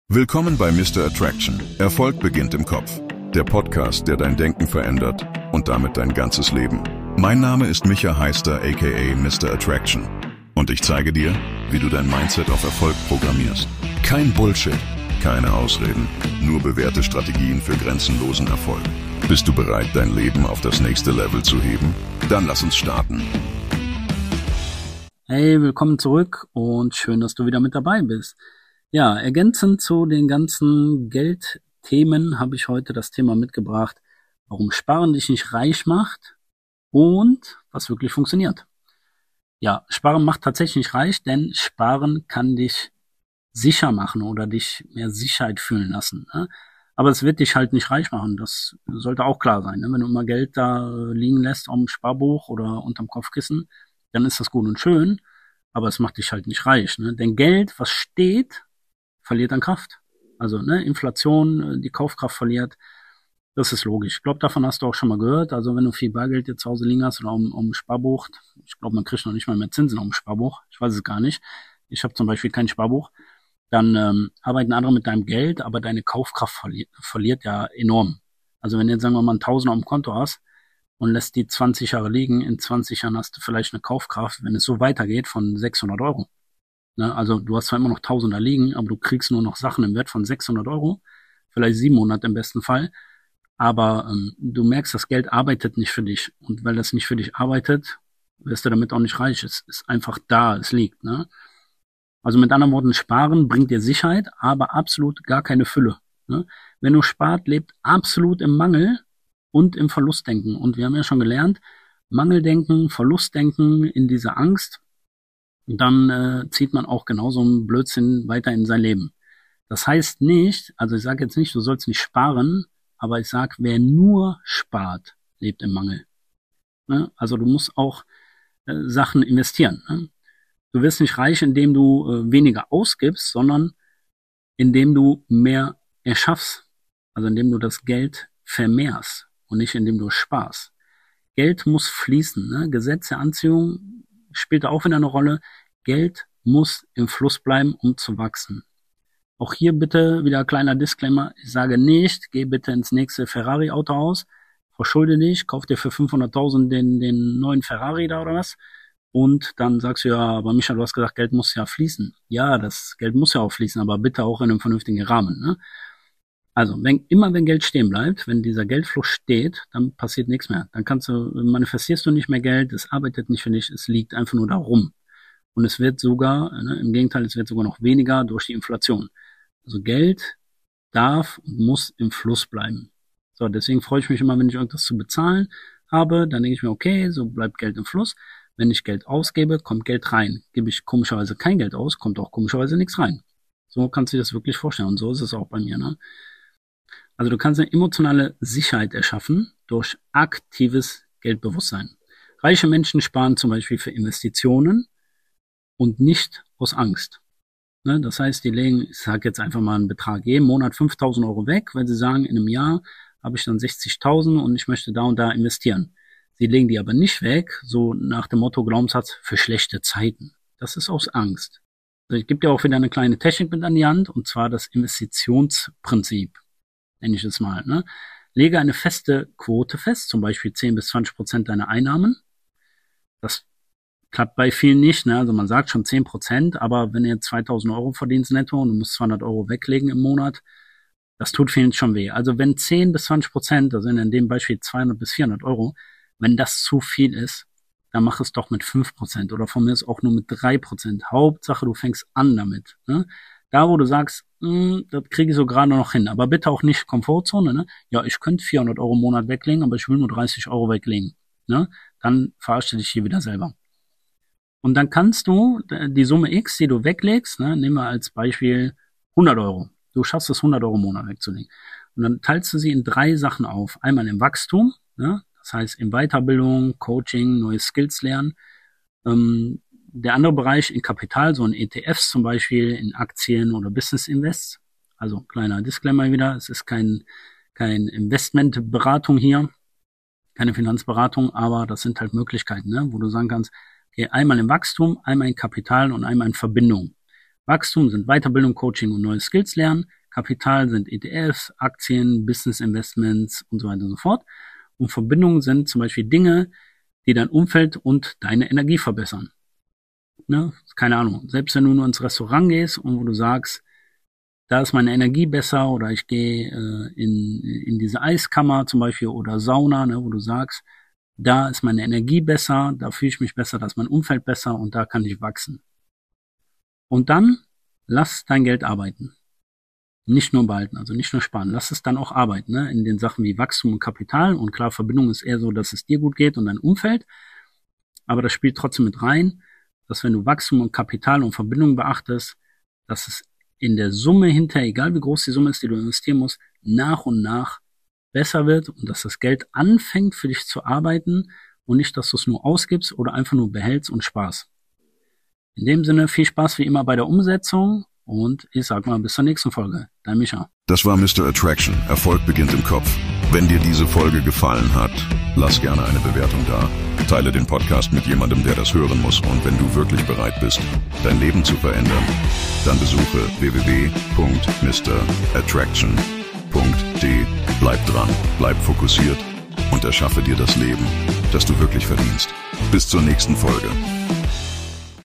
Willkommen bei Mr. Attraction. Erfolg beginnt im Kopf. Der Podcast, der dein Denken verändert und damit dein ganzes Leben. Mein Name ist Micha Heister, aka Mr. Attraction. Und ich zeige dir, wie du dein Mindset auf Erfolg programmierst. Kein Bullshit, keine Ausreden, nur bewährte Strategien für grenzenlosen Erfolg. Bist du bereit, dein Leben auf das nächste Level zu heben? Dann lass uns starten. Hey, willkommen zurück und schön, dass du wieder mit dabei bist. Ja, ergänzend zu den ganzen Geldthemen habe ich heute das Thema mitgebracht, warum Sparen dich nicht reich macht und was wirklich funktioniert. Ja, Sparen macht tatsächlich nicht reich, denn Sparen kann dich sicher machen oder dich mehr Sicherheit fühlen lassen. Ne? Aber es wird dich halt nicht reich machen, das sollte auch klar sein. Ne? Wenn du immer Geld da liegen lässt am Sparbuch oder unterm Kopfkissen, dann ist das gut und schön, aber es macht dich halt nicht reich. Ne? Denn Geld, was steht, verliert an Kraft. Also Inflation, die Kaufkraft verliert. Das ist logisch. Ich glaube, davon hast du auch schon mal gehört. Also wenn du viel Bargeld jetzt zu Hause liegen hast oder um Sparbuch, ich glaube, man kriegt noch nicht mal mehr Zinsen um Sparbuch. Ich weiß es gar nicht. Ich habe zum Beispiel kein Sparbuch. Dann arbeiten andere mit deinem Geld, aber deine Kaufkraft verliert ja enorm. Also wenn du jetzt, sagen wir mal, einen Tausender auf dem Konto hast und lässt die 20 Jahre liegen, in 20 Jahren hast du vielleicht eine Kaufkraft, wenn es so weitergeht, von 600 Euro. Ne? Also du hast zwar immer noch Tausender liegen, aber du kriegst nur noch Sachen im Wert von 600 Euro, vielleicht 700 im besten Fall. Aber du merkst, das Geld arbeitet nicht für dich. Und weil das nicht für dich arbeitet, wirst du damit auch nicht reich. Es ist einfach da, es liegt. Ne? Also mit anderen Worten, Sparen bringt dir Sicherheit, aber absolut gar keine Fülle. Ne? Wenn du spart, lebt absolut im Mangel und im Verlustdenken. Und wir haben ja schon gelernt, Mangeldenken, Verlustdenken, in dieser Angst, dann zieht man auch genauso einen Blödsinn weiter in sein Leben. Das heißt nicht, also ich sage jetzt nicht, du sollst nicht sparen, aber ich sage, wer nur spart, lebt im Mangel. Ne? Also du musst auch Sachen investieren. Ne? Du wirst nicht reich, indem du weniger ausgibst, sondern indem du mehr erschaffst. Also indem du das Geld vermehrst und nicht indem du sparst. Geld muss fließen. Ne? Gesetz der Anziehung spielt auch wieder eine Rolle. Geld muss im Fluss bleiben, um zu wachsen. Auch hier bitte wieder ein kleiner Disclaimer. Ich sage nicht, geh bitte ins nächste Ferrari-Auto aus, verschulde dich, kauf dir für 500.000 den neuen Ferrari da oder was. Und dann sagst du, ja, aber Micha, du hast gesagt, Geld muss ja fließen. Ja, das Geld muss ja auch fließen, aber bitte auch in einem vernünftigen Rahmen. Ne? Also, wenn Geld stehen bleibt, wenn dieser Geldfluss steht, dann passiert nichts mehr. Dann manifestierst du nicht mehr Geld, es arbeitet nicht für dich, es liegt einfach nur da rum. Und es wird sogar, im Gegenteil, es wird sogar noch weniger durch die Inflation. Also Geld darf und muss im Fluss bleiben. So, deswegen freue ich mich immer, wenn ich irgendwas zu bezahlen habe, dann denke ich mir, okay, so bleibt Geld im Fluss. Wenn ich Geld ausgebe, kommt Geld rein. Gebe ich komischerweise kein Geld aus, kommt auch komischerweise nichts rein. So kannst du dir das wirklich vorstellen. Und so ist es auch bei mir. Ne? Also du kannst eine emotionale Sicherheit erschaffen durch aktives Geldbewusstsein. Reiche Menschen sparen zum Beispiel für Investitionen und nicht aus Angst. Ne? Das heißt, die legen, ich sage jetzt einfach mal einen Betrag, jeden Monat 5.000 Euro weg, weil sie sagen, in einem Jahr habe ich dann 60.000 und ich möchte da und da investieren. Sie legen die aber nicht weg, so nach dem Motto Glaubenssatz für schlechte Zeiten. Das ist aus Angst. Also ich gebe dir auch wieder eine kleine Technik mit an die Hand, und zwar das Investitionsprinzip, nenne ich es mal. Ne? Lege eine feste Quote fest, zum Beispiel 10-20% deiner Einnahmen. Das klappt bei vielen nicht. Ne? Also man sagt schon 10%, aber wenn du jetzt 2.000 Euro verdienst netto und du musst 200 Euro weglegen im Monat, das tut vielen schon weh. Also wenn 10-20%, also in dem Beispiel 200 bis 400 Euro, wenn das zu viel ist, dann mach es doch mit 5% oder von mir ist auch nur mit 3%. Hauptsache, du fängst an damit. Ne? Da, wo du sagst, das kriege ich so gerade noch hin, aber bitte auch nicht Komfortzone. Ne? Ja, ich könnte 400 Euro im Monat weglegen, aber ich will nur 30 Euro weglegen. Ne? Dann verarsche dich hier wieder selber. Und dann kannst du die Summe X, die du weglegst, ne, nehmen wir als Beispiel 100 Euro. Du schaffst es, 100 Euro im Monat wegzulegen. Und dann teilst du sie in 3 Sachen auf. Einmal im Wachstum, ne? Das heißt in Weiterbildung, Coaching, neue Skills lernen. Der andere Bereich in Kapital, so in ETFs zum Beispiel, in Aktien oder Business Invests. Also kleiner Disclaimer wieder, es ist kein Investmentberatung hier, keine Finanzberatung, aber das sind halt Möglichkeiten, ne, wo du sagen kannst, okay, einmal im Wachstum, einmal in Kapital und einmal in Verbindung. Wachstum sind Weiterbildung, Coaching und neue Skills lernen. Kapital sind ETFs, Aktien, Business Investments und so weiter und so fort. Und Verbindungen sind zum Beispiel Dinge, die dein Umfeld und deine Energie verbessern. Ne? Keine Ahnung, selbst wenn du nur ins Restaurant gehst und wo du sagst, da ist meine Energie besser, oder ich gehe in diese Eiskammer zum Beispiel oder Sauna, ne, wo du sagst, da ist meine Energie besser, da fühle ich mich besser, da ist mein Umfeld besser und da kann ich wachsen. Und dann lass dein Geld arbeiten. Nicht nur behalten, also nicht nur sparen. Lass es dann auch arbeiten, ne, in den Sachen wie Wachstum und Kapital. Und klar, Verbindung ist eher so, dass es dir gut geht und dein Umfeld. Aber das spielt trotzdem mit rein, dass wenn du Wachstum und Kapital und Verbindung beachtest, dass es in der Summe hinterher, egal wie groß die Summe ist, die du investieren musst, nach und nach besser wird und dass das Geld anfängt für dich zu arbeiten und nicht, dass du es nur ausgibst oder einfach nur behältst und sparst. In dem Sinne, viel Spaß wie immer bei der Umsetzung und ich sag mal bis zur nächsten Folge. Dein Micha. Das war Mr. Attraction. Erfolg beginnt im Kopf. Wenn dir diese Folge gefallen hat, lass gerne eine Bewertung da. Teile den Podcast mit jemandem, der das hören muss. Und wenn du wirklich bereit bist, dein Leben zu verändern, dann besuche www.mrattraction.de. Bleib dran, bleib fokussiert und erschaffe dir das Leben, das du wirklich verdienst. Bis zur nächsten Folge.